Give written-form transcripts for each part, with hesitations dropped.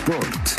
Sport.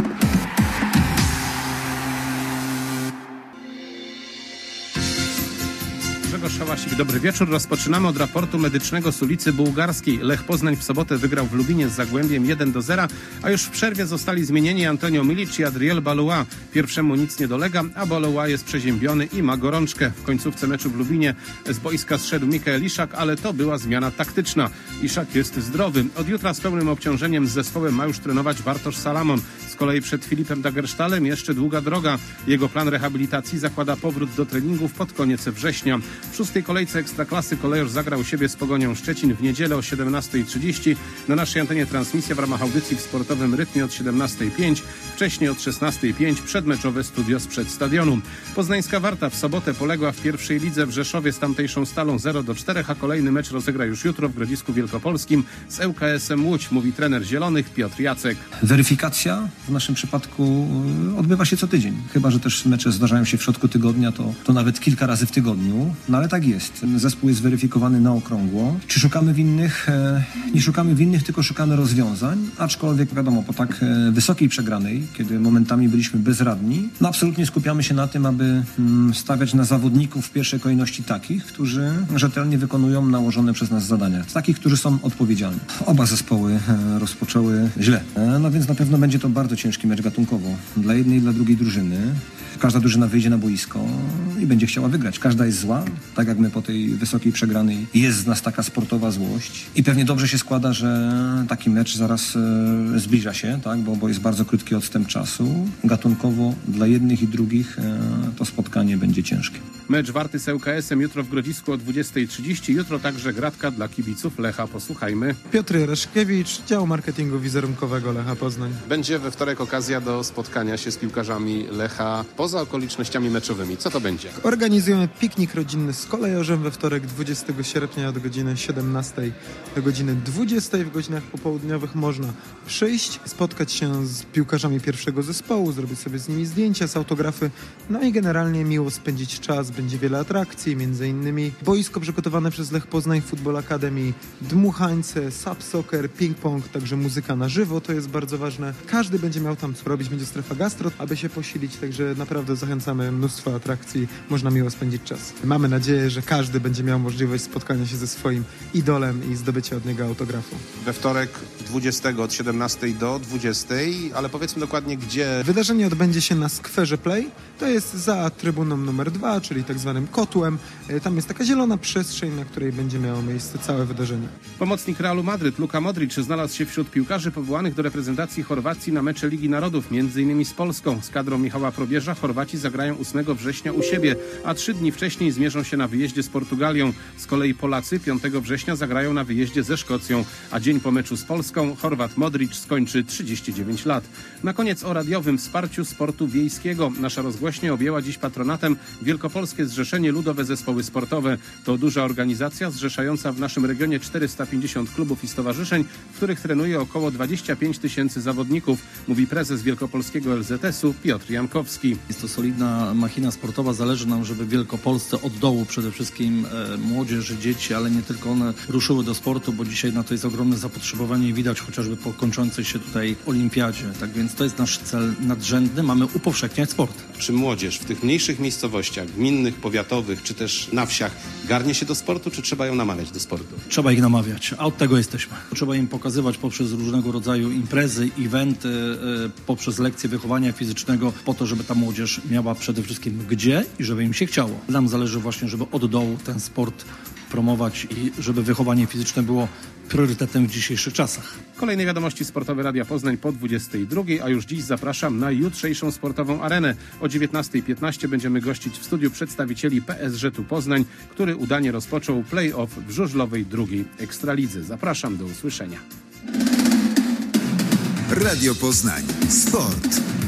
Grzegorz Hałasik, dobry wieczór. Rozpoczynamy od raportu medycznego z ulicy Bułgarskiej. Lech Poznań w sobotę wygrał w Lubinie z Zagłębiem 1-0, a już w przerwie zostali zmienieni Antonio Milic i Adriel Balua. Pierwszemu nic nie dolega, a Balua jest przeziębiony i ma gorączkę. W końcówce meczu w Lubinie z boiska zszedł Mikael Iszak, ale to była zmiana taktyczna. Iszak jest zdrowy. Od jutra z pełnym obciążeniem z zespołem ma już trenować Bartosz Salamon. Z kolei przed Filipem Dagerstalem jeszcze długa droga. Jego plan rehabilitacji zakłada powrót do treningów pod koniec września. W szóstej kolejce Ekstraklasy Kolejorz zagrał u siebie z Pogonią Szczecin w niedzielę o 17:30. Na naszej antenie transmisja w ramach audycji w sportowym rytmie od 17:05. Wcześniej od 16:05 przedmeczowe studio sprzed stadionu. Poznańska Warta w sobotę poległa w pierwszej lidze w Rzeszowie z tamtejszą Stalą 0-4, a kolejny mecz rozegra już jutro w Grodzisku Wielkopolskim z ŁKS-em Łódź, mówi trener Zielonych Piotr Jacek. Weryfikacja w naszym przypadku odbywa się co tydzień. Chyba że też mecze zdarzają się w środku tygodnia, to nawet kilka razy w tygodniu. No ale tak jest. Zespół jest weryfikowany na okrągło. Czy szukamy winnych? Nie szukamy winnych, tylko szukamy rozwiązań. Aczkolwiek wiadomo, po tak wysokiej przegranej, kiedy momentami byliśmy bezradni, no absolutnie skupiamy się na tym, aby stawiać na zawodników w pierwszej kolejności takich, którzy rzetelnie wykonują nałożone przez nas zadania. Takich, którzy są odpowiedzialni. Oba zespoły rozpoczęły źle. No więc na pewno będzie to bardzo ciężki mecz gatunkowo. Dla jednej i dla drugiej drużyny. Każda drużyna wyjdzie na boisko i będzie chciała wygrać. Każda jest zła, tak jak my po tej wysokiej przegranej. Jest z nas taka sportowa złość. I pewnie dobrze się składa, że taki mecz zaraz zbliża się, tak? Bo jest bardzo krótki odstęp czasu. Gatunkowo dla jednych i drugich to spotkanie będzie ciężkie. Mecz Warty z ŁKS-em jutro w Grodzisku o 20:30. Jutro także gratka dla kibiców Lecha. Posłuchajmy. Piotr Jareszkiewicz, dział marketingu wizerunkowego Lecha Poznań. Będzie we wtorek okazja do spotkania się z piłkarzami Lecha poza okolicznościami meczowymi. Co to będzie? Organizujemy piknik rodzinny z Kolejorzem we wtorek 20 sierpnia od godziny 17 do godziny 20. W godzinach popołudniowych można przyjść, spotkać się z piłkarzami pierwszego zespołu, zrobić sobie z nimi zdjęcia, z autografy, no i generalnie miło spędzić czas. Będzie wiele atrakcji, m.in. boisko przygotowane przez Lech Poznań Football Academy, dmuchańce, sub-soccer, ping-pong, także muzyka na żywo, to jest bardzo ważne. Każdy będzie miał tam co robić, będzie strefa gastro, aby się posilić, także naprawdę zachęcamy, mnóstwo atrakcji, można miło spędzić czas. Mamy nadzieję, że każdy będzie miał możliwość spotkania się ze swoim idolem i zdobycia od niego autografu. We wtorek 20 od 17 do 20, ale powiedzmy dokładnie gdzie. Wydarzenie odbędzie się na skwerze Play, to jest za trybuną numer 2, czyli tak zwanym kotłem. Tam jest taka zielona przestrzeń, na której będzie miało miejsce całe wydarzenie. Pomocnik Realu Madryt, Luka Modric, znalazł się wśród piłkarzy powołanych do reprezentacji Chorwacji na mecze Ligi Narodów, m.in. z Polską. Z kadrą Michała Probierza Chorwaci zagrają 8 września u siebie, a 3 dni wcześniej zmierzą się na wyjeździe z Portugalią. Z kolei Polacy 5 września zagrają na wyjeździe ze Szkocją, a dzień po meczu z Polską Chorwat Modric skończy 39 lat. Na koniec o radiowym wsparciu sportu wiejskiego. Nasza rozgłośnia objęła dziś patronatem Wielkopolskie Zrzeszenie Ludowe Zespoły Sportowe. To duża organizacja zrzeszająca w naszym regionie 450 klubów i stowarzyszeń, w których trenuje około 25 000 zawodników, mówi prezes Wielkopolskiego LZS-u Piotr Jankowski. Jest to solidna machina sportowa. Zależy nam, żeby w Wielkopolsce od dołu przede wszystkim młodzież, dzieci, ale nie tylko one ruszyły do sportu, bo dzisiaj na to jest ogromne zapotrzebowanie i widać chociażby po kończącej się tutaj olimpiadzie. Tak więc to jest nasz cel nadrzędny. Mamy upowszechniać sport. Czy młodzież w tych mniejszych miejscowościach, gminnych, powiatowych, czy też na wsiach garnie się do sportu, czy trzeba ją namawiać do sportu? Trzeba ich namawiać, a od tego jesteśmy. Trzeba im pokazywać poprzez różnego rodzaju imprezy, eventy, poprzez lekcje wychowania fizycznego, po to, żeby ta młodzież miała przede wszystkim gdzie i żeby im się chciało. Nam zależy właśnie, żeby od dołu ten sport promować i żeby wychowanie fizyczne było priorytetem w dzisiejszych czasach. Kolejne wiadomości sportowe Radia Poznań po 22, a już dziś zapraszam na jutrzejszą sportową arenę. O 19:15 będziemy gościć w studiu przedstawicieli PSG-tu Poznań, który udanie rozpoczął play-off w żużlowej drugiej Ekstralidze. Zapraszam, do usłyszenia. Radio Poznań. Sport.